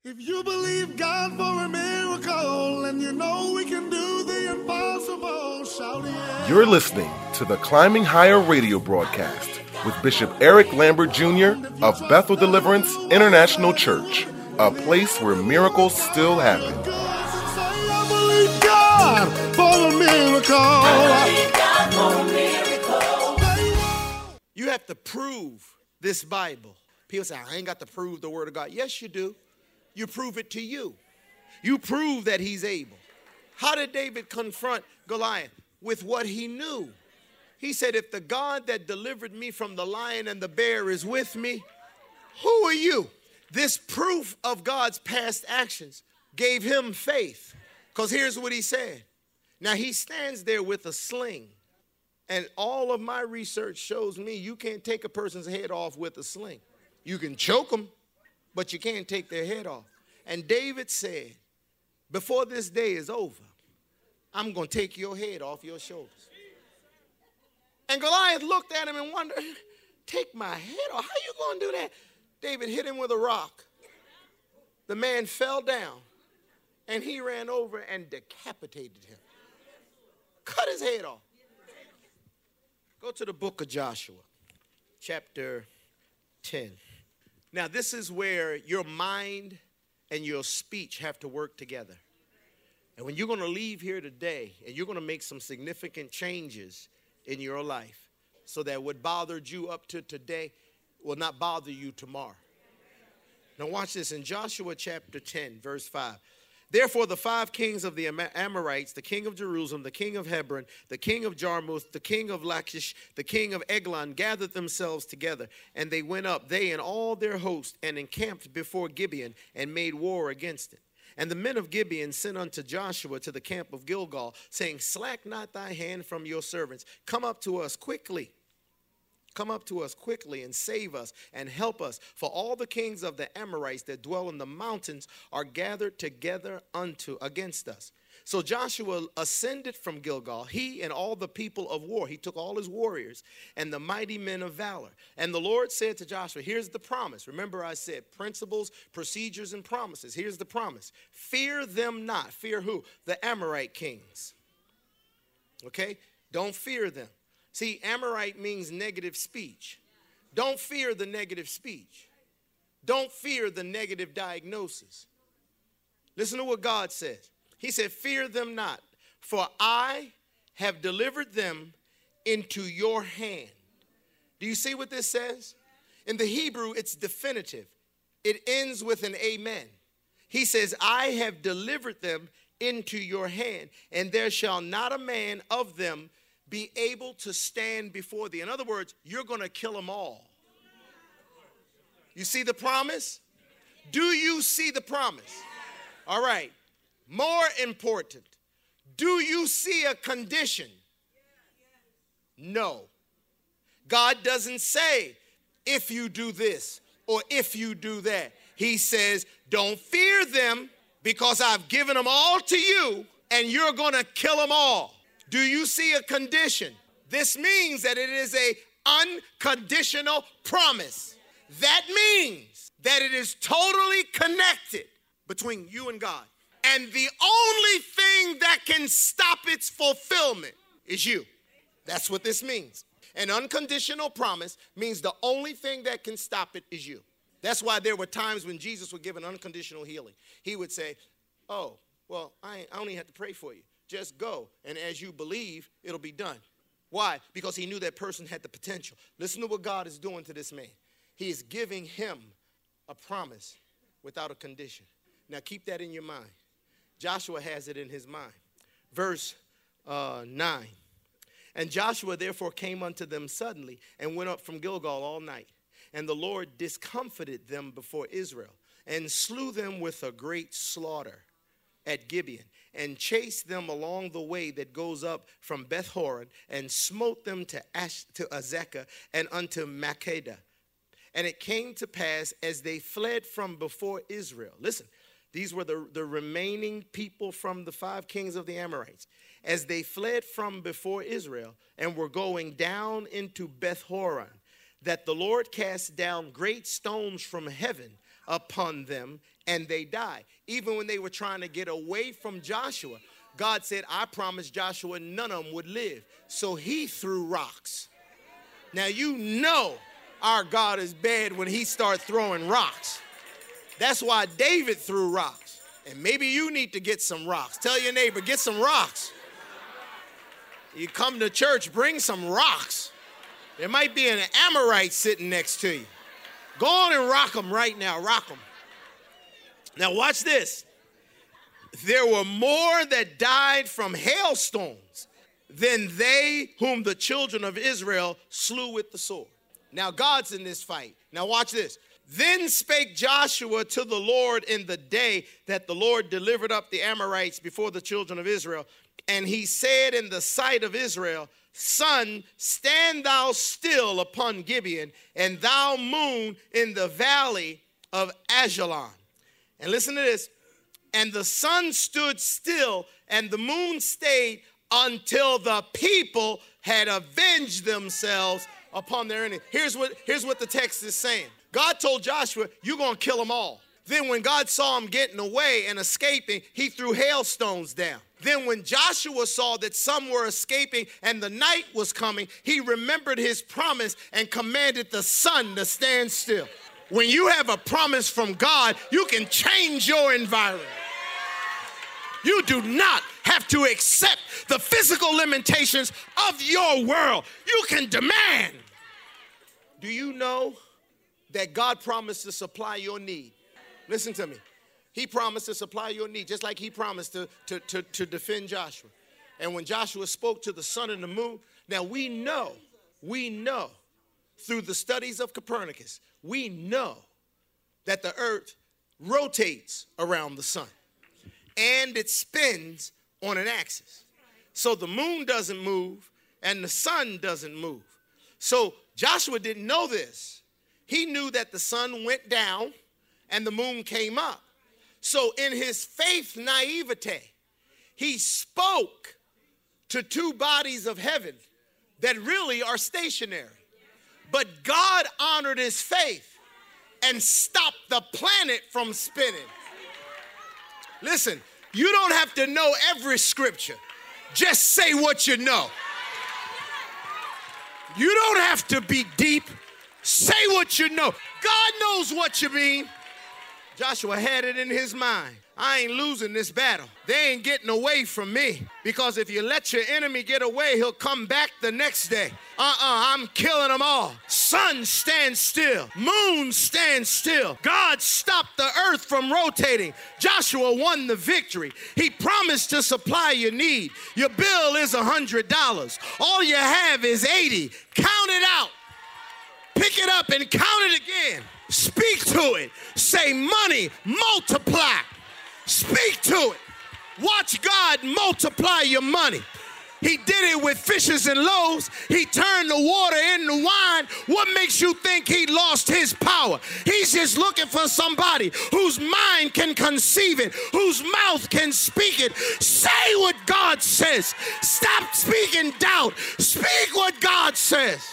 If you believe God for a miracle and you know we can do the impossible, shout yeah. You're listening to the Climbing Higher radio broadcast with Bishop Eric Lambert Jr. of Bethel Deliverance International Church, a place where miracles still happen. I believe God for a miracle. I believe God for a miracle. You have to prove this Bible. People say, I ain't got to prove the word of God. Yes, you do. You prove it to you. You prove that he's able. How did David confront Goliath? With what he knew. He said, if the God that delivered me from the lion and the bear is with me, who are you? This proof of God's past actions gave him faith. Because here's what he said. Now he stands there with a sling. And all of my research shows me you can't take a person's head off with a sling. You can choke them, but you can't take their head off. And David said, before this day is over, I'm going to take your head off your shoulders. And Goliath looked at him and wondered, take my head off? How you going to do that? David hit him with a rock. The man fell down, and he ran over and decapitated him. Cut his head off. Go to the book of Joshua, chapter 10. Now, this is where your mind and your speech have to work together. And when you're going to leave here today and you're going to make some significant changes in your life so that what bothered you up to today will not bother you tomorrow. Now, watch this in Joshua chapter 10, verse 5. Therefore, the 5 kings of the Amorites, the king of Jerusalem, the king of Hebron, the king of Jarmuth, the king of Lachish, the king of Eglon, gathered themselves together. And they went up, they and all their host, and encamped before Gibeon, and made war against it. And the men of Gibeon sent unto Joshua to the camp of Gilgal, saying, slack not thy hand from your servants. Come up to us quickly. Come up to us quickly and save us and help us. For all the kings of the Amorites that dwell in the mountains are gathered together against us. So Joshua ascended from Gilgal, he and all the people of war. He took all his warriors and the mighty men of valor. And the Lord said to Joshua, here's the promise. Remember I said principles, procedures, and promises. Here's the promise. Fear them not. Fear who? The Amorite kings. Okay? Don't fear them. See, Amorite means negative speech. Don't fear the negative speech. Don't fear the negative diagnosis. Listen to what God says. He said, fear them not, for I have delivered them into your hand. Do you see what this says? In the Hebrew, it's definitive. It ends with an amen. He says, I have delivered them into your hand, and there shall not a man of them be able to stand before thee. In other words, you're going to kill them all. You see the promise? Do you see the promise? All right. More important, do you see a condition? No. God doesn't say, if you do this or if you do that. He says, don't fear them because I've given them all to you and you're going to kill them all. Do you see a condition? This means that it is an unconditional promise. That means that it is totally connected between you and God. And the only thing that can stop its fulfillment is you. That's what this means. An unconditional promise means the only thing that can stop it is you. That's why there were times when Jesus would give an unconditional healing. He would say, oh, well, I only have to pray for you. Just go, and as you believe, it'll be done. Why? Because he knew that person had the potential. Listen to what God is doing to this man. He is giving him a promise without a condition. Now, keep that in your mind. Joshua has it in his mind. Verse 9. And Joshua therefore came unto them suddenly and went up from Gilgal all night. And the Lord discomfited them before Israel and slew them with a great slaughter at Gibeon, and chased them along the way that goes up from Beth Horon, and smote them to Azekah and unto Makkedah. And it came to pass as they fled from before Israel. Listen, these were the remaining people from the 5 kings of the Amorites. As they fled from before Israel and were going down into Beth Horon, that the Lord cast down great stones from heaven upon them and they died. Even when they were trying to get away from Joshua, God said, I promised Joshua none of them would live. So he threw rocks. Now you know our God is bad when he starts throwing rocks. That's why David threw rocks. And maybe you need to get some rocks. Tell your neighbor, get some rocks. You come to church, bring some rocks. There might be an Amorite sitting next to you. Go on and rock them right now, rock them. Now watch this. There were more that died from hailstones than they whom the children of Israel slew with the sword. Now God's in this fight. Now watch this. Then spake Joshua to the Lord in the day that the Lord delivered up the Amorites before the children of Israel. And he said in the sight of Israel, Sun, stand thou still upon Gibeon, and thou moon in the valley of Ajalon. And listen to this. And the sun stood still, and the moon stayed until the people had avenged themselves upon their enemy. Here's what the text is saying. God told Joshua, you're going to kill them all. Then when God saw them getting away and escaping, he threw hailstones down. Then when Joshua saw that some were escaping and the night was coming, he remembered his promise and commanded the sun to stand still. When you have a promise from God, you can change your environment. You do not have to accept the physical limitations of your world. You can demand. Do you know that God promised to supply your need? Listen to me. He promised to supply your need, just like he promised to defend Joshua. And when Joshua spoke to the sun and the moon, now we know through the studies of Copernicus, we know that the earth rotates around the sun and it spins on an axis. So the moon doesn't move and the sun doesn't move. So Joshua didn't know this. He knew that the sun went down and the moon came up. So in his faith naivete, he spoke to two bodies of heaven that really are stationary. But God honored his faith and stopped the planet from spinning. Listen, you don't have to know every scripture. Just say what you know. You don't have to be deep. Say what you know. God knows what you mean. Joshua had it in his mind. I ain't losing this battle. They ain't getting away from me. Because if you let your enemy get away, he'll come back the next day. I'm killing them all. Sun, stand still. Moon, stand still. God stopped the earth from rotating. Joshua won the victory. He promised to supply your need. Your bill is $100. All you have is $80. Count it out. Pick it up and count it again. Speak to it. Say money, multiply. Speak to it. Watch God multiply your money. He did it with fishes and loaves. He turned the water into wine. What makes you think he lost his power? He's just looking for somebody whose mind can conceive it, whose mouth can speak it. Say what God says. Stop speaking doubt. Speak what God says.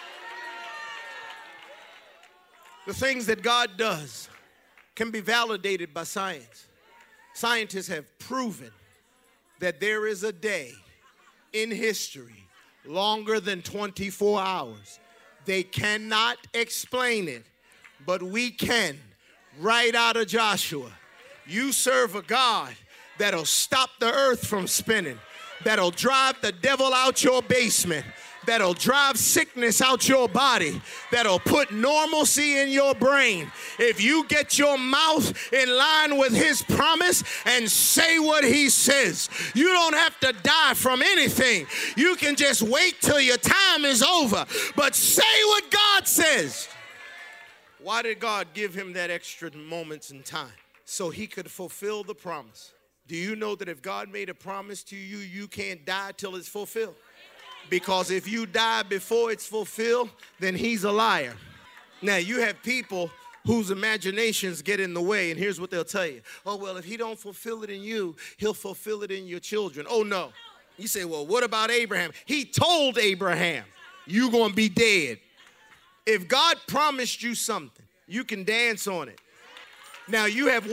The things that God does can be validated by science. Scientists have proven that there is a day in history longer than 24 hours. They cannot explain it, but we can. Right out of Joshua, you serve a God that'll stop the earth from spinning, that'll drive the devil out your basement, that'll drive sickness out your body, that'll put normalcy in your brain. If you get your mouth in line with his promise and say what he says, you don't have to die from anything. You can just wait till your time is over, but say what God says. Why did God give him that extra moments in time? So he could fulfill the promise. Do you know that if God made a promise to you, you can't die till it's fulfilled? Because if you die before it's fulfilled, then he's a liar. Now, you have people whose imaginations get in the way, and here's what they'll tell you. Oh, well, if he don't fulfill it in you, he'll fulfill it in your children. Oh, no. You say, well, what about Abraham? He told Abraham, you're going to be dead. If God promised you something, you can dance on it. Now you have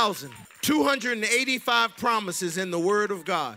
1,285 promises in the Word of God.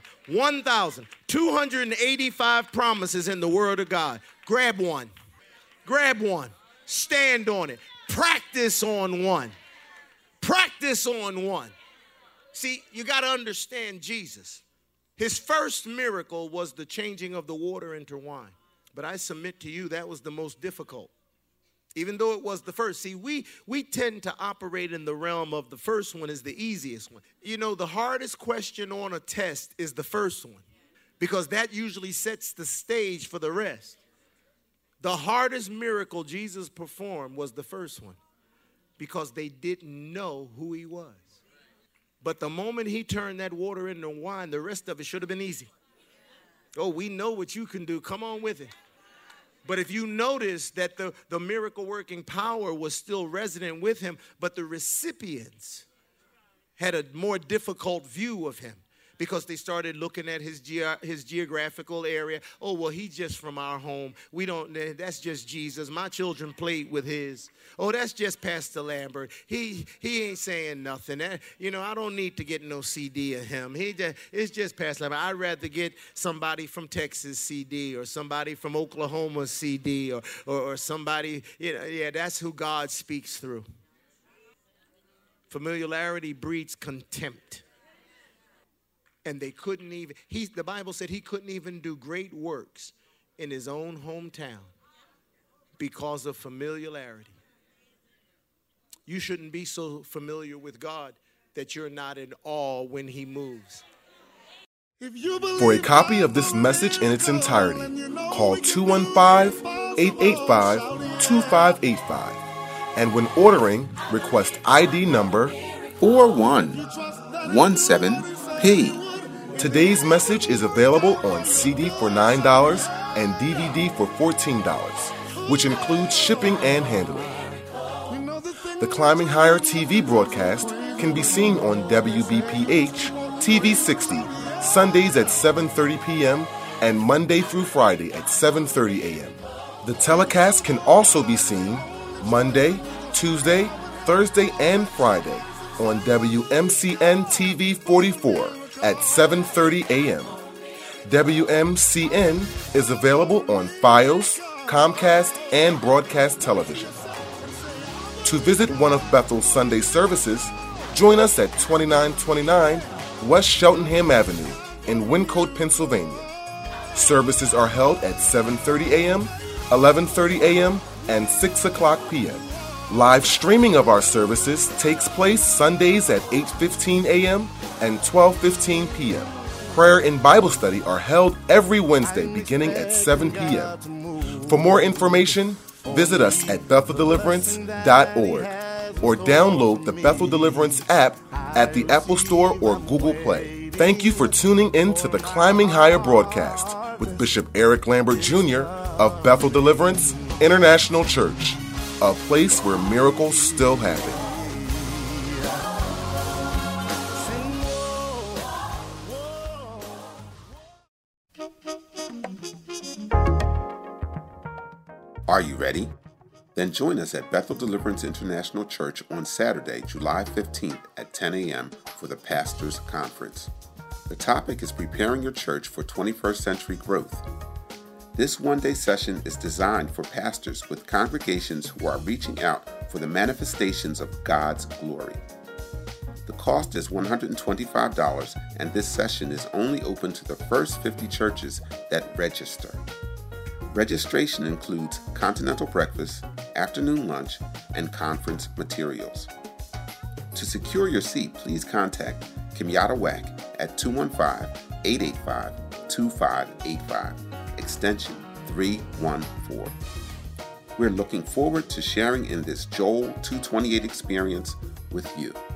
1,285 promises in the Word of God. Grab one. Grab one. Stand on it. Practice on one. Practice on one. See, you got to understand Jesus. His first miracle was the changing of the water into wine. But I submit to you that was the most difficult. Even though it was the first. See, we tend to operate in the realm of the first one is the easiest one. You know, the hardest question on a test is the first one, because that usually sets the stage for the rest. The hardest miracle Jesus performed was the first one, because they didn't know who he was. But the moment he turned that water into wine, the rest of it should have been easy. Oh, we know what you can do. Come on with it. But if you notice that the miracle-working power was still resident with him, but the recipients had a more difficult view of him because they started looking at his geographical area. Oh, well, he's just from our home. That's just Jesus. My children played with his. Oh, that's just Pastor Lambert. He ain't saying nothing. I don't need to get no CD of him. It's just Pastor Lambert. I'd rather get somebody from Texas CD or somebody from Oklahoma CD or somebody, that's who God speaks through. Familiarity breeds contempt. And they couldn't even, the Bible said he couldn't even do great works in his own hometown because of familiarity. You shouldn't be so familiar with God that you're not in awe when he moves. For a copy of this message in its entirety, call 215-885-2585. And when ordering, request ID number 4117P. Today's message is available on CD for $9 and DVD for $14, which includes shipping and handling. The Climbing Higher TV broadcast can be seen on WBPH TV 60, Sundays at 7:30 p.m. and Monday through Friday at 7:30 a.m. The telecast can also be seen Monday, Tuesday, Thursday, and Friday on WMCN TV 44 at 7:30 a.m. WMCN is available on Fios, Comcast, and Broadcast Television. To visit one of Bethel's Sunday services, join us at 2929 West Cheltenham Avenue in Wyncote, Pennsylvania. Services are held at 7:30 a.m., 11:30 a.m., and 6 o'clock p.m. Live streaming of our services takes place Sundays at 8:15 a.m. and 12:15 p.m. Prayer and Bible study are held every Wednesday beginning at 7 p.m. For more information, visit us at BethelDeliverance.org or download the Bethel Deliverance app at the Apple Store or Google Play. Thank you for tuning in to the Climbing Higher broadcast with Bishop Eric Lambert Jr. of Bethel Deliverance International Church, a place where miracles still happen. Are you ready? Then join us at Bethel Deliverance International Church on Saturday, July 15th at 10 a.m. for the Pastors Conference. The topic is Preparing Your Church for 21st Century Growth. This one-day session is designed for pastors with congregations who are reaching out for the manifestations of God's glory. The cost is $125, and this session is only open to the first 50 churches that register. Registration includes continental breakfast, afternoon lunch, and conference materials. To secure your seat, please contact Kimyata Wack at 215-885-2585, extension 314. We're looking forward to sharing in this Joel 2:28 experience with you.